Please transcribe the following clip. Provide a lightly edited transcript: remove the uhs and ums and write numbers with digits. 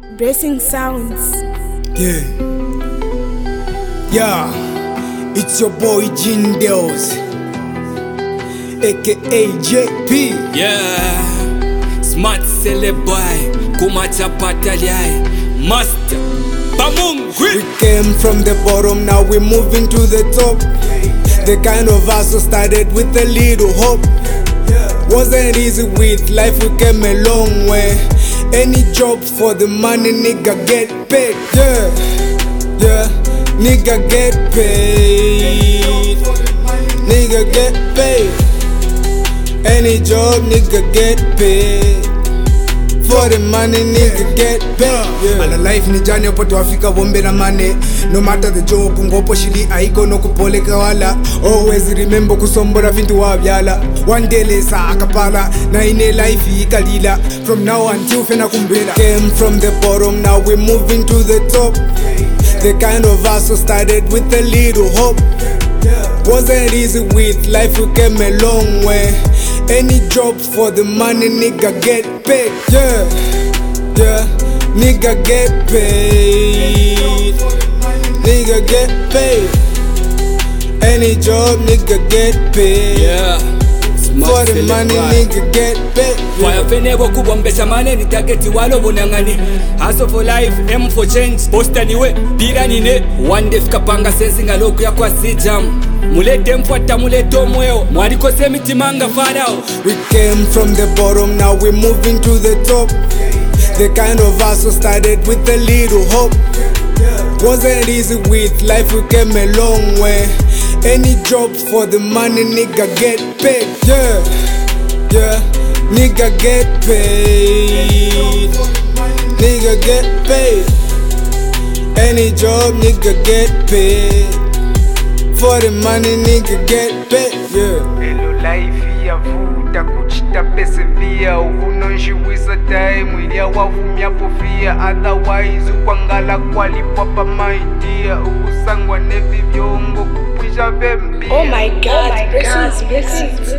Blessing Sounds. Yeah, it's your boy Jindeos, aka JP. Yeah, smart boy, kumacha patalyai, master, bamungwi. We came from the bottom, now we're moving to the top. The kind of hustle started with a little hope. Wasn't easy with life, we came a long way. Any job for the money, nigga get paid. Yeah, nigga get paid. Nigga get paid. Any job, nigga get paid. For the money, nigga get paid. Ala life ni jani opote wafika bombe na mane. No matter the job, ngopo shili aiko no kupoleka wala. Always remember kusombora vintu wavyala. One day lesa akapala, na ine life ikalila. From now until fena kumbela. Came from the bottom, now we're moving to the top. The kind of hustle started with a little hope. Wasn't easy with life, we came a long way. Any job for the money, nigga get paid. Yeah, nigga get paid. Nigga get paid. Any job, nigga get paid. Yeah, For the money, nigga get paid. Waya fenebo kubombesha mane ni target walo bonangani. Hustle for life, aim for change. Posta niwe, pira nine. One day fikapanga sensi ngaloku ya kwa sijam. Mulete mfuata mulete omweo. Mwaliko semiti manga farao. We came from the bottom, now we're moving to the top. The kind of hustle started with a little hope. Wasn't easy with life, we came a long way. Any job for the money, nigga get paid. Yeah, nigga get paid. Nigga get paid. Any job, nigga get paid. For the money, nigga get paid. Hello life yavuta kuchita persevere unonjiwisa time ilia wavumya pofia otherwise ukwangala kwalipwa pa maidia ukusangwa nevi vyongo kupwisha vembia. Oh my God, blessings.